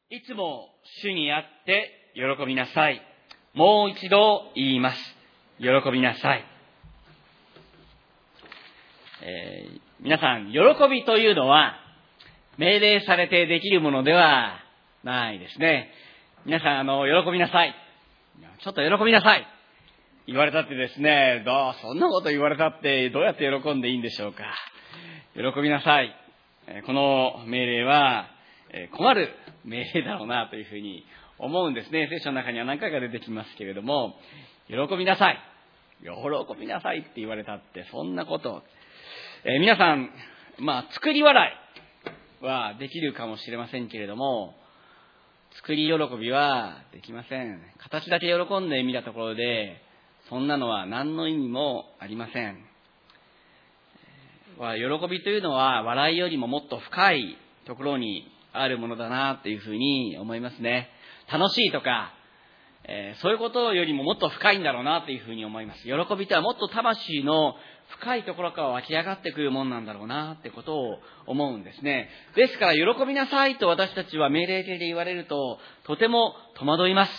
いつも主にあって喜びなさい。もう一度言います。喜びなさい。皆さん、喜びというのは命令されてできるものではないですね。皆さん、喜びなさい。ちょっと喜びなさい。言われたってですね、そんなこと言われたってどうやって喜んでいいんでしょうか。喜びなさい。この命令は困る命令だろうなというふうに思うんですね。聖書の中には何回か出てきますけれども、喜びなさい。喜びなさいって言われたってそんなこと。皆さん、作り笑いはできるかもしれませんけれども、作り喜びはできません。形だけ喜んでみたところで、そんなのは何の意味もありません。喜びというのは笑いよりももっと深いところにあるものだなというふうに思いますね。楽しいとか、そういうことよりももっと深いんだろうなというふうに思います。喜びとはもっと魂の深いところから湧き上がってくるものなんだろうなってことを思うんですね。ですから喜びなさいと私たちは命令形で言われるととても戸惑います。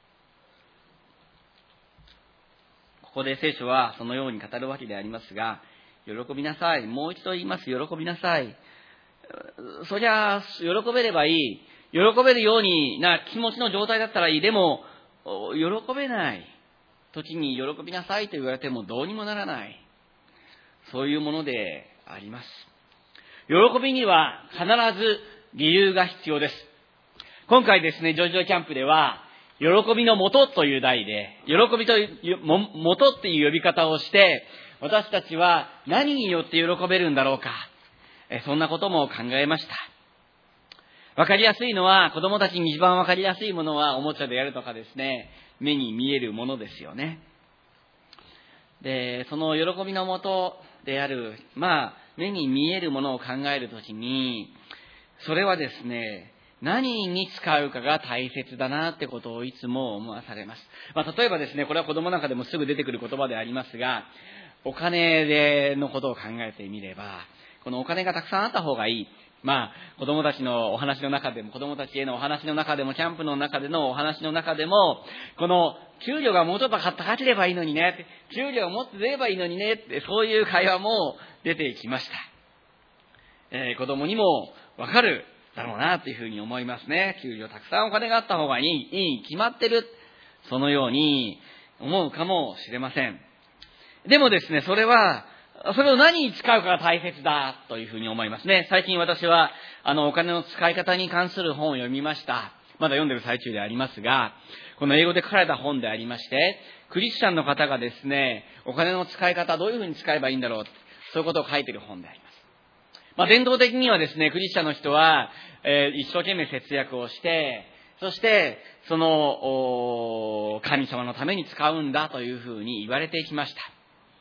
ここで聖書はそのように語るわけでありますが、喜びなさい。もう一度言います。喜びなさい。そりゃ喜べればいい。喜べるような気持ちの状態だったらいい。でも喜べない時に喜びなさいと言われてもどうにもならない。そういうものであります。喜びには必ず理由が必要です。今回ですね、ジョージオキャンプでは喜びの元という題で、喜びという元っていう呼び方をして、私たちは何によって喜べるんだろうか。そんなことも考えました。わかりやすいのは、子供たちに一番わかりやすいものはおもちゃであるとかですね、目に見えるものですよね。で、その喜びの元である、目に見えるものを考えるときに、それはですね、何に使うかが大切だなってことをいつも思わされます。例えばですね、これは子供の中でもすぐ出てくる言葉でありますが、お金のことを考えてみれば、このお金がたくさんあった方がいい。子供たちのお話の中でも、子供たちへのお話の中でも、キャンプの中でのお話の中でも、この給料がもうちょっと高ければいいのにねって、給料をもっと出ればいいのにねって、そういう会話も出てきました。子供にもわかるだろうなというふうに思いますね。給料たくさんお金があった方がいい、決まってる。そのように思うかもしれません。でもですね、それを何に使うかが大切だというふうに思いますね。最近私はお金の使い方に関する本を読みました。まだ読んでる最中でありますが、この英語で書かれた本でありまして、クリスチャンの方がですね、お金の使い方どういうふうに使えばいいんだろう、そういうことを書いている本であります。伝統的にはですね、クリスチャンの人は、一生懸命節約をして、そしてその神様のために使うんだというふうに言われてきました。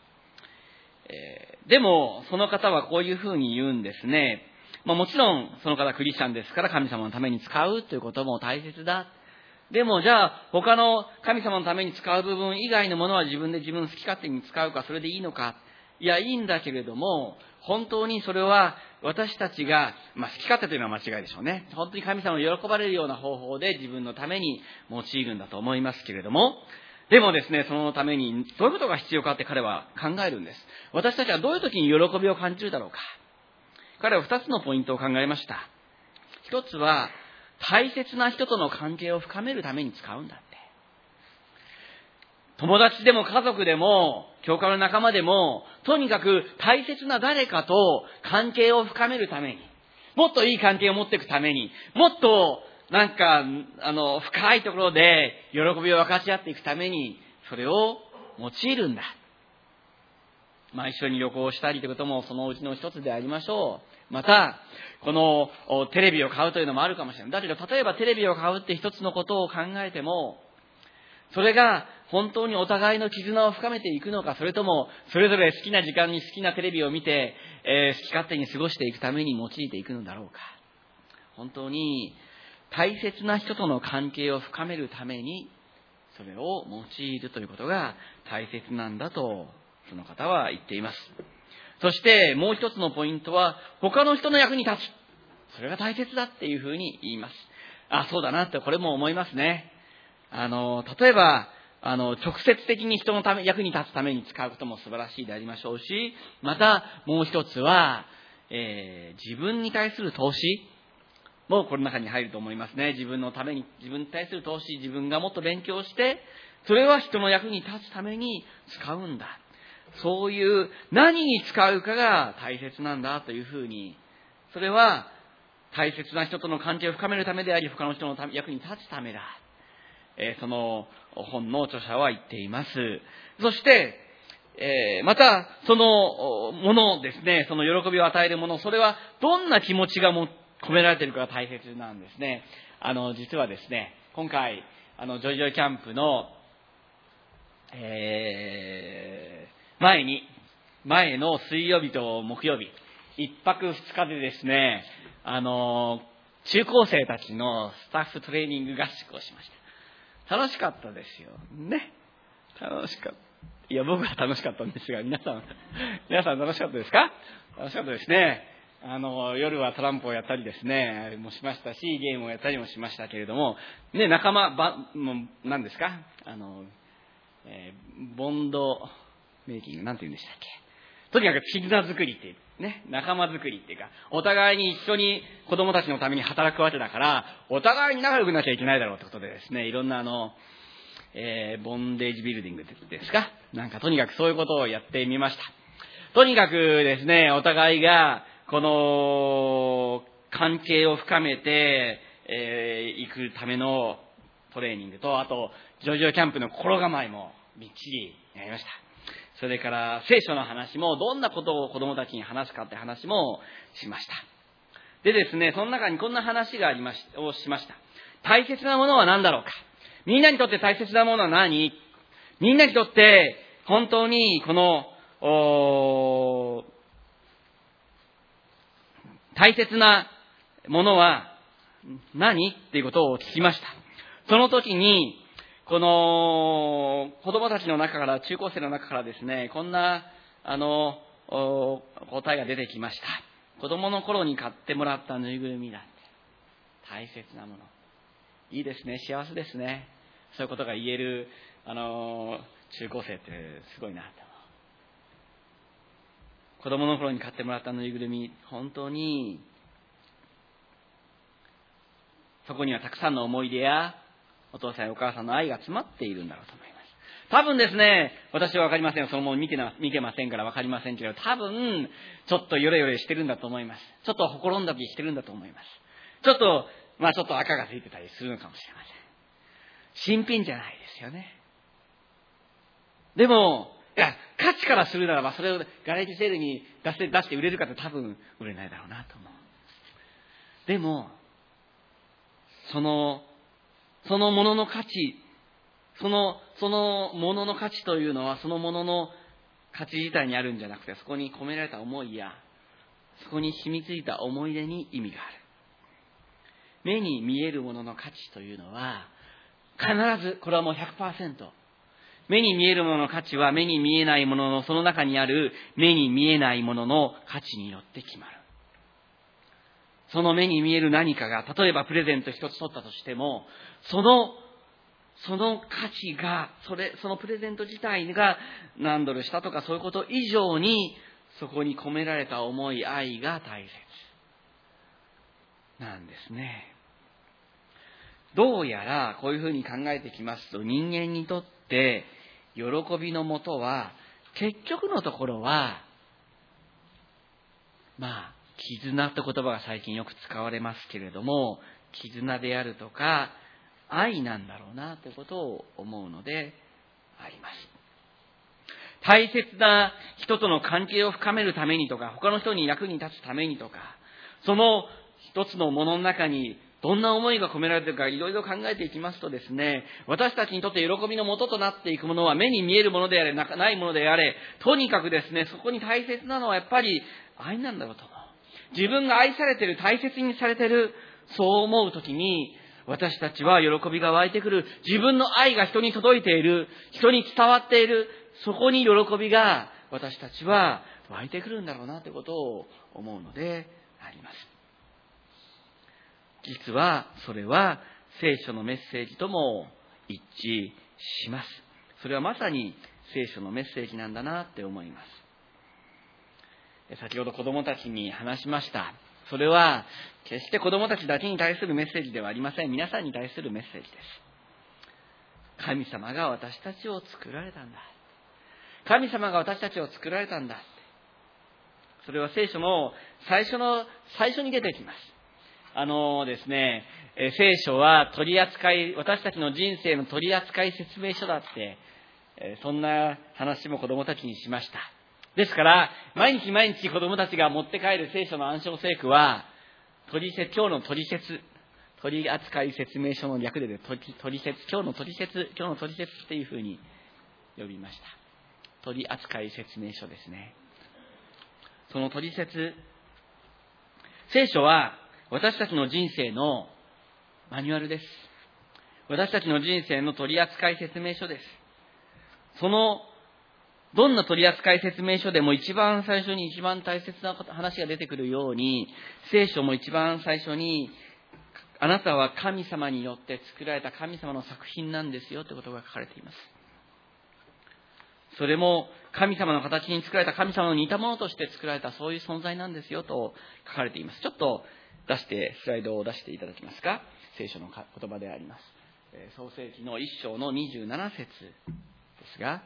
でもその方はこういうふうに言うんですね。もちろんその方クリスチャンですから神様のために使うということも大切だ。でもじゃあ他の神様のために使う部分以外のものは自分好き勝手に使うか、それでいいのか。いや、いいんだけれども、本当にそれは私たちが、好き勝手というのは間違いでしょうね。本当に神様を喜ばれるような方法で自分のために用いるんだと思いますけれども、でもですね、そのためにどういうことが必要かって彼は考えるんです。私たちはどういう時に喜びを感じるだろうか。彼は2つのポイントを考えました。一つは、大切な人との関係を深めるために使うんだって。友達でも家族でも、教会の仲間でも、とにかく大切な誰かと関係を深めるために、もっといい関係を持っていくために、もっと深いところで喜びを分かち合っていくために、それを用いるんだ。一緒に旅行したりということもそのうちの一つでありましょう。また、このテレビを買うというのもあるかもしれない。だけど、例えばテレビを買うって一つのことを考えても、それが本当にお互いの絆を深めていくのか、それともそれぞれ好きな時間に好きなテレビを見て、好き勝手に過ごしていくために用いていくのだろうか。本当に大切な人との関係を深めるためにそれを用いるということが大切なんだとその方は言っています。そしてもう一つのポイントは、他の人の役に立つ。それが大切だっていうふうに言います。 そうだなってこれも思いますね。例えば、直接的に人のため、役に立つために使うことも素晴らしいでありましょうし、またもう一つは、自分に対する投資もこの中に入ると思いますね。自分に対する投資、自分がもっと勉強して、それは人の役に立つために使うんだ。そういう何に使うかが大切なんだというふうに、それは大切な人との関係を深めるためであり、他の人の役に立つためだ。その本の著者は言っています。そして、またそのものですね、その喜びを与えるもの、それはどんな気持ちが込められているかが大切なんですね。実はですね、今回ジョイジョイキャンプの前の水曜日と木曜日、一泊二日でですね、中高生たちのスタッフトレーニング合宿をしました。楽しかったですよ。ね。楽しかった。いや、僕は楽しかったんですが、皆さん楽しかったですか？楽しかったですね。夜はトランプをやったりですね、もしましたし、ゲームをやったりもしましたけれども、ね、仲間、何ですか？ボンドメイキング、なんて言うんでしたっけ？とにかく絆作りっていう、ね、仲間作りっていうか、お互いに一緒に子供たちのために働くわけだから、お互いに仲良くなきゃいけないだろうってことでですね、いろんなボンデージビルディングですか？なんかとにかくそういうことをやってみました。とにかくですね、お互いが、この関係を深めていくためのトレーニングと、あとジョイジョイキャンプの心構えもびっちりやりました。それから聖書の話も、どんなことを子供たちに話すかって話もしました。でですね、その中にこんな話がをしました。大切なものは何だろうか。みんなにとって大切なものは何？みんなにとって本当にこの大切なものは何？っていうことを聞きました。その時にこの子供たちの中から、中高生の中からですね、こんな答えが出てきました。子供の頃に買ってもらったぬいぐるみだって大切なもの。いいですね、幸せですね。そういうことが言える中高生ってすごいなと。子供の頃に買ってもらったぬいぐるみ、本当にそこにはたくさんの思い出やお父さんやお母さんの愛が詰まっているんだろうと思います。多分ですね、私は分かりません。そのもの見てませんから分かりませんけど、多分ちょっとヨレヨレしてるんだと思います。ちょっとほころんだりしてるんだと思います。ちょっと赤がついてたりするのかもしれません。新品じゃないですよね。でも価値からするならば、それをガレージセールに出して売れるかって多分売れないだろうなと思う。でもそのものの価値、そのものの価値というのは、そのものの価値自体にあるんじゃなくて、そこに込められた思いや、そこに染みついた思い出に意味がある。目に見えるものの価値というのは、必ず、これはもう 100%、目に見えるものの価値は目に見えないものの、その中にある目に見えないものの価値によって決まる。その目に見える何かが、例えばプレゼント一つ取ったとしても、その価値が、そのプレゼント自体が何ドルしたとかそういうこと以上に、そこに込められた思い、愛が大切なんですね。どうやらこういうふうに考えてきますと、人間にとって喜びのもとは、結局のところは絆って言葉が最近よく使われますけれども、絆であるとか愛なんだろうなということを思うのであります。大切な人との関係を深めるためにとか、他の人に役に立つためにとか、その一つのものの中にどんな思いが込められているか、いろいろ考えていきますとですね、私たちにとって喜びの元となっていくものは、目に見えるものであれ、ないものであれ、とにかくですね、そこに大切なのはやっぱり愛なんだろうと思う。自分が愛されている、大切にされている、そう思うときに、私たちは喜びが湧いてくる。自分の愛が人に届いている、人に伝わっている、そこに喜びが私たちは湧いてくるんだろうなということを思うのであります。 実はそれは聖書のメッセージとも一致します。それはまさに聖書のメッセージなんだなって思います。先ほど子供たちに話しました。それは決して子供たちだけに対するメッセージではありません。皆さんに対するメッセージです。神様が私たちを作られたんだ。神様が私たちを作られたんだ。それは聖書の最初に出てきます。ですね、聖書は私たちの人生の取扱説明書だって、そんな話も子供たちにしました。ですから、毎日毎日子供たちが持って帰る聖書の暗唱聖句は、今日の取扱説明書の略で今日の取説っていうふうに呼びました。取扱説明書ですね。その取説、聖書は私たちの人生のマニュアルです。私たちの人生の取扱説明書です。どんな取扱説明書でも一番最初に一番大切な話が出てくるように、聖書も一番最初に、あなたは神様によって作られた神様の作品なんですよということが書かれています。それも神様の形に作られた神様の似たものとして作られたそういう存在なんですよと書かれています。ちょっとスライドを出していただけますか。聖書の言葉であります。創世記の1章の27節ですが、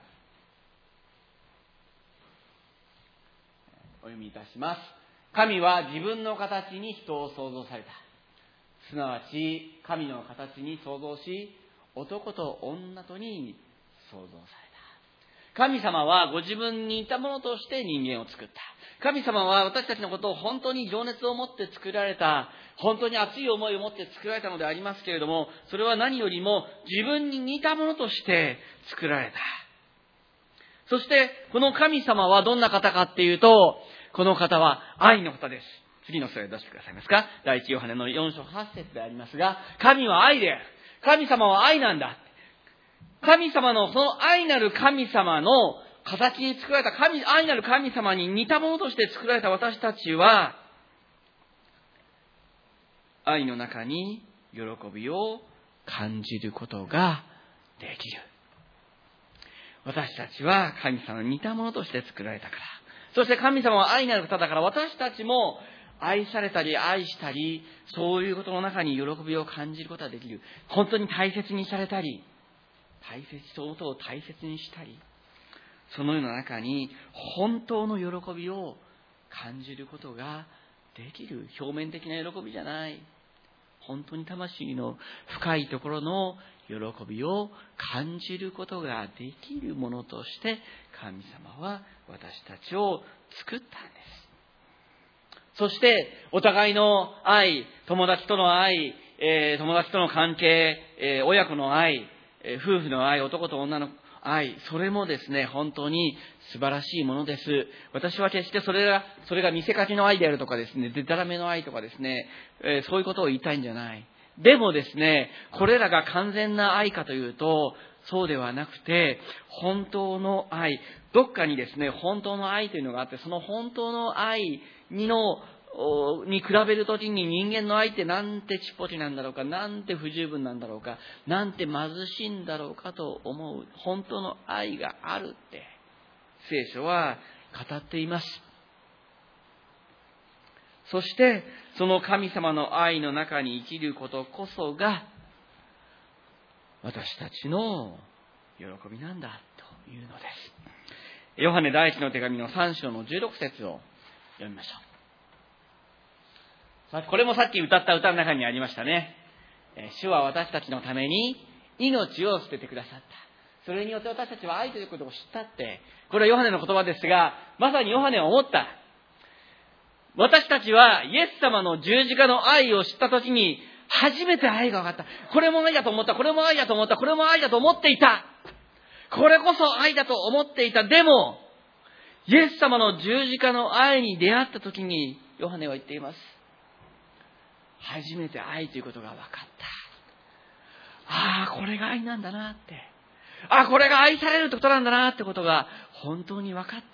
お読みいたします。神は自分の形に人を創造された。すなわち神の形に創造し、男と女とに創造された。神様はご自分に似たものとして人間を作った。神様は私たちのことを本当に情熱を持って作られた、本当に熱い思いを持って作られたのでありますけれども、それは何よりも自分に似たものとして作られた。そしてこの神様はどんな方かっていうと、この方は愛の方です。次のスライド出してくださいますか。第一ヨハネの4章8節でありますが、神は愛である。神様は愛なんだ。神様のその愛なる神様の形に作られた愛なる神様に似たものとして作られた私たちは、愛の中に喜びを感じることができる。私たちは神様に似たものとして作られたから。そして神様は愛なる方だから、私たちも愛されたり愛したり、そういうことの中に喜びを感じることができる。本当に大切にされたり、そのことを大切にしたり、そのような中に本当の喜びを感じることができる。表面的な喜びじゃない。本当に魂の深いところの喜びを感じることができるものとして神様は私たちを作ったんです。そしてお互いの愛、友達との愛、友達との関係、親子の愛、夫婦の愛、男と女の愛、それもですね、本当に素晴らしいものです。私は決してそれが見せかけの愛であるとかですね、でたらめの愛とかですね、そういうことを言いたいんじゃない。でもですね、これらが完全な愛かというと、そうではなくて、本当の愛、どっかにですね、本当の愛というのがあって、その本当の愛に比べるときに人間の愛ってなんてちっぽけなんだろうか、なんて不十分なんだろうか、なんて貧しいんだろうかと思う本当の愛があるって聖書は語っています。そしてその神様の愛の中に生きることこそが私たちの喜びなんだというのです。ヨハネ第一の手紙の3章の16節を読みましょう。これもさっき歌った歌の中にありましたね。主は私たちのために命を捨ててくださった。それによって私たちは愛ということを知ったって。これはヨハネの言葉ですが、まさにヨハネは思った。私たちはイエス様の十字架の愛を知ったときに初めて愛が分かった。これも愛だと思った。これも愛だと思った。これも愛だと思っていた。これこそ愛だと思っていた。でも、イエス様の十字架の愛に出会ったときにヨハネは言っています。初めて愛ということが分かった。これが愛なんだなって。これが愛されるってことなんだなってことが本当に分かった。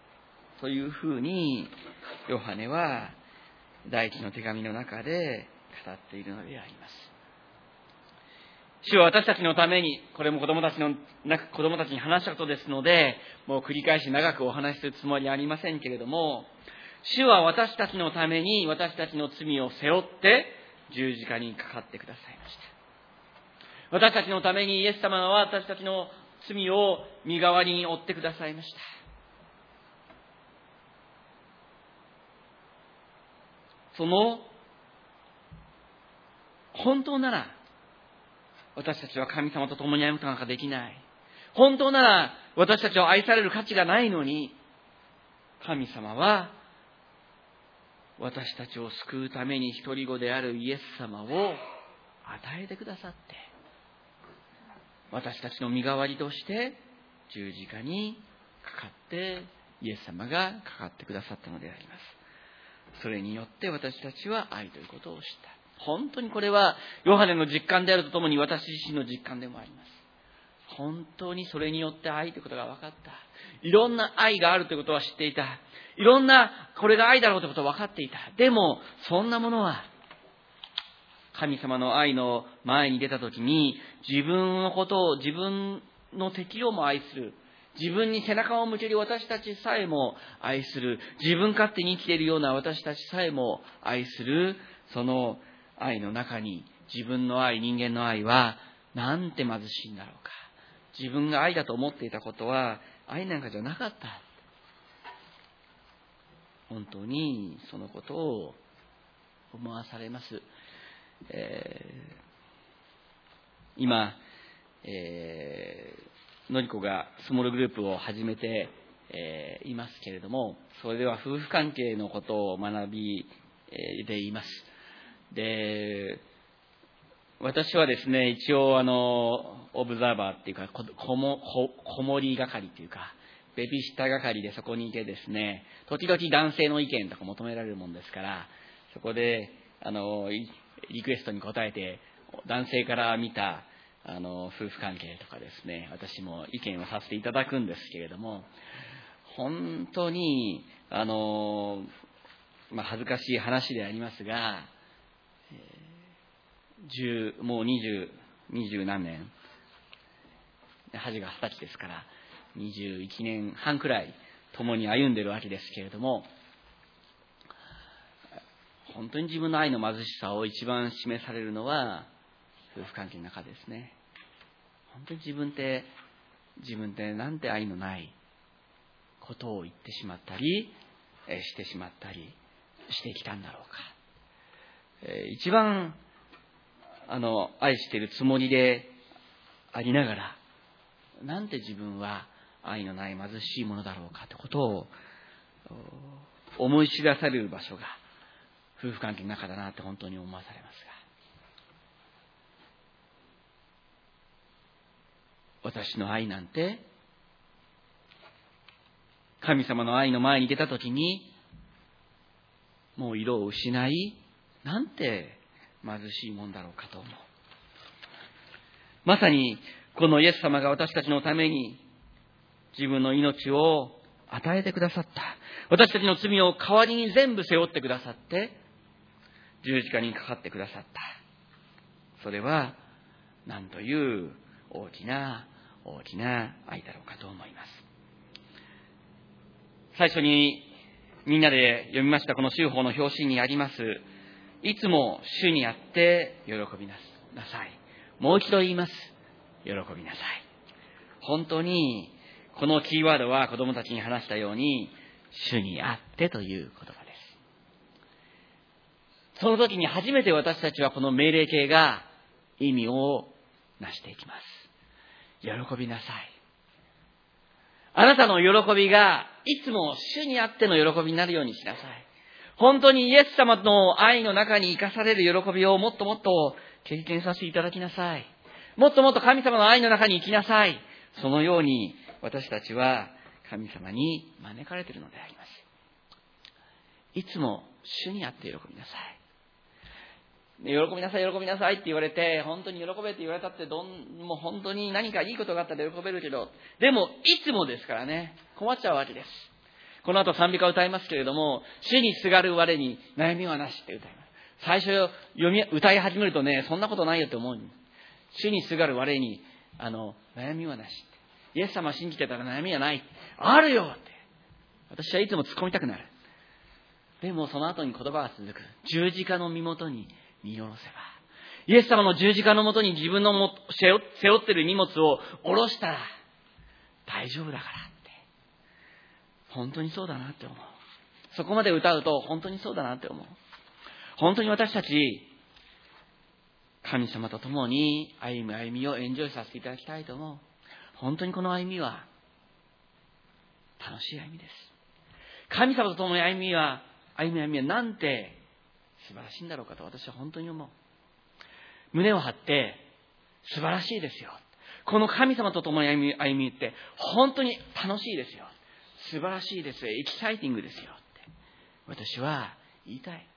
というふうに、ヨハネは第一の手紙の中で語っているのであります。主は私たちのために、これも子供たちに話したことですので、もう繰り返し長くお話しするつもりはありませんけれども、主は私たちのために私たちの罪を背負って十字架にかかってくださいました。私たちのためにイエス様は私たちの罪を身代わりに負ってくださいました。その本当なら私たちは神様と共に歩むことなんかできない。本当なら私たちを愛される価値がないのに、神様は私たちを救うために一人子であるイエス様を与えてくださって、私たちの身代わりとして十字架にかかってイエス様がかかってくださったのであります。それによって私たちは愛ということを知った。本当にこれはヨハネの実感であるとともに私自身の実感でもあります。本当にそれによって愛ということが分かった。いろんな愛があるということは知っていた。いろんなこれが愛だろうということは分かっていた。でもそんなものは神様の愛の前に出たときに、自分のことを、自分の敵をも愛する、自分に背中を向ける私たちさえも愛する、自分勝手に生きているような私たちさえも愛する、その愛の中に、自分の愛、人間の愛はなんて貧しいんだろうか。自分が愛だと思っていたことは愛なんかじゃなかった。本当にそのことを思わされます。今、のりこがスモールグループを始めて、いますけれども、それでは夫婦関係のことを学び、でいます。で、私はですね、一応オブザーバーっていうか、子守り係っていうか、ベビーシッター係でそこにいてですね、時々男性の意見とか求められるもんですから、そこでリクエストに応えて、男性から見た夫婦関係とかですね、私も意見をさせていただくんですけれども、本当に恥ずかしい話でありますが、もう20何年、恥が20歳ですから21年半くらい共に歩んでいるわけですけれども、本当に自分の愛の貧しさを一番示されるのは夫婦関係の中ですね。本当に自分ってなんて愛のないことを言ってしまったりしてしまったりしてきたんだろうか。一番愛しているつもりでありながら、なんて自分は愛のない貧しいものだろうかということを思い知らされる場所が夫婦関係の中だなって本当に思わされますが、私の愛なんて神様の愛の前に出たときにもう色を失い、なんて貧しいもんだろうかと思う。まさにこのイエス様が私たちのために自分の命を与えてくださった。私たちの罪を代わりに全部背負ってくださって十字架にかかってくださった。それは何という大きな愛だろうかと思います。最初にみんなで読みましたこの修法の表紙にあります、いつも主にあって喜びなさい。もう一度言います。喜びなさい。本当にこのキーワードは子供たちに話したように主にあってという言葉です。その時に初めて私たちはこの命令形が意味をなしていきます。喜びなさい。あなたの喜びがいつも主にあっての喜びになるようにしなさい。本当にイエス様の愛の中に生かされる喜びをもっともっと経験させていただきなさい。もっともっと神様の愛の中に生きなさい。そのように私たちは神様に招かれているのであります。いつも主にあって喜びなさい。喜びなさい、喜びなさいって言われて、本当に喜べって言われたってもう本当に何かいいことがあったら喜べるけど、でもいつもですからね、困っちゃうわけです。この後賛美歌を歌いますけれども、主にすがる我に悩みはなしって歌います。 最初歌い始めるとね、そんなことないよって思う。主にすがる我に、悩みはなし。イエス様を信じてたら悩みはない。あるよって。私はいつも突っ込みたくなる。でもその後に言葉が続く。十字架の身元に身を下ろせば。イエス様の十字架の元に自分の背負っている荷物を下ろしたら大丈夫だからって。本当にそうだなって思う。そこまで歌うと本当にそうだなって思う。本当に私たち、神様と共に歩みをエンジョイさせていただきたいと思う。本当にこの歩みは楽しい歩みです。神様と共に歩みはなんて素晴らしいんだろうかと私は本当に思う。胸を張って素晴らしいですよ。この神様と共に歩みって本当に楽しいですよ。素晴らしいです。エキサイティングですよって私は言いたい。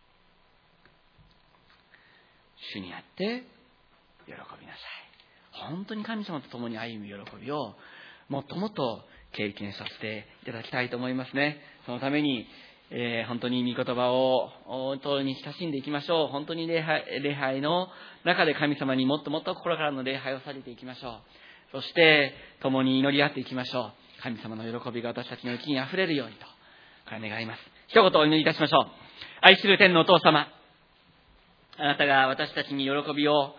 主にあって喜びなさい。本当に神様と共に歩む喜びをもっともっと経験させていただきたいと思いますね。そのために、本当に御言葉を本当に親しんでいきましょう。本当に礼拝の中で神様にもっともっと心からの礼拝をされていきましょう。そして共に祈り合っていきましょう。神様の喜びが私たちのうちにあふれるようにと願います。一言お祈りいたしましょう。愛する天のお父様、あなたが私たちに喜びを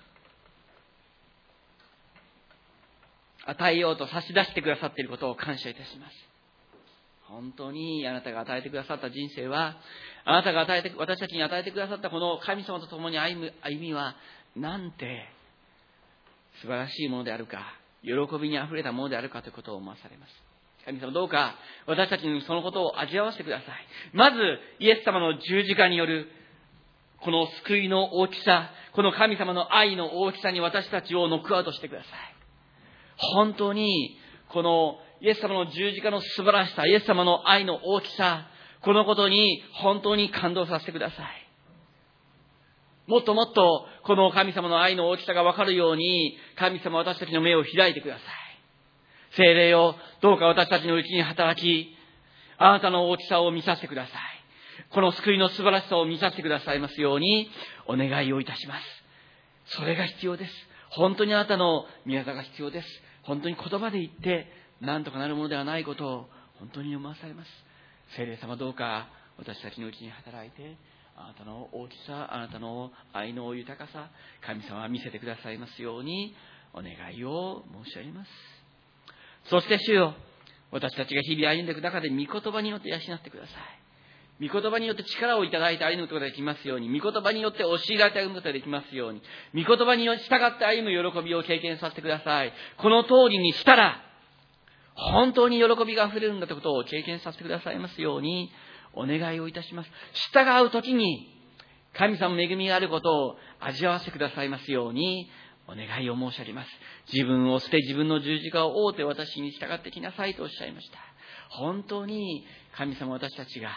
与えようと差し出してくださっていることを感謝いたします。本当にあなたが与えてくださった人生は、あなたが私たちに与えてくださったこの神様と共に歩みはなんて素晴らしいものであるか、喜びにあふれたものであるかということを思わされます。神様、どうか私たちにそのことを味わわせてください。まずイエス様の十字架によるこの救いの大きさ、この神様の愛の大きさに私たちをノックアウトしてください。本当にこのイエス様の十字架の素晴らしさ、イエス様の愛の大きさ、このことに本当に感動させてください。もっともっとこの神様の愛の大きさが分かるように、神様、私たちの目を開いてください。聖霊よ、どうか私たちのうちに働き、あなたの大きさを見させてください。この救いの素晴らしさを見させてくださいますようにお願いをいたします。それが必要です。本当にあなたの御業が必要です。本当に言葉で言って何とかなるものではないことを本当に思わされます。聖霊様、どうか私たちのうちに働いて、あなたの大きさ、あなたの愛の豊かさ、神様は見せてくださいますようにお願いを申し上げます。そして主よ、私たちが日々歩んでいく中で御言葉によって養ってください。御言葉によって力をいただいて歩むことができますように、御言葉によって教えられて歩むことができますように、御言葉に従って歩む喜びを経験させてください。この通りにしたら本当に喜びがあふれるんだということを経験させてくださいますようにお願いをいたします。従うときに神様の恵みがあることを味わわせてくださいますようにお願いを申し上げます。自分を捨て、自分の十字架を追うて私に従ってきなさいとおっしゃいました。本当に神様、私たちが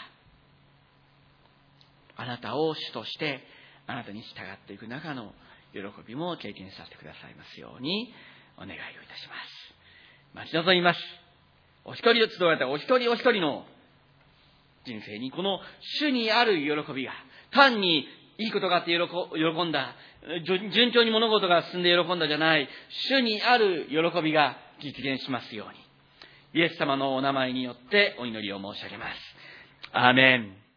あなたを主としてあなたに従っていく中の喜びも経験させてくださいますようにお願いをいたします。待ち望みます。お一人を集われたお一人お一人の人生にこの主にある喜びが、単にいいことがあって喜んだ、順調に物事が進んで喜んだじゃない、主にある喜びが実現しますように、イエス様のお名前によってお祈りを申し上げます。アーメン。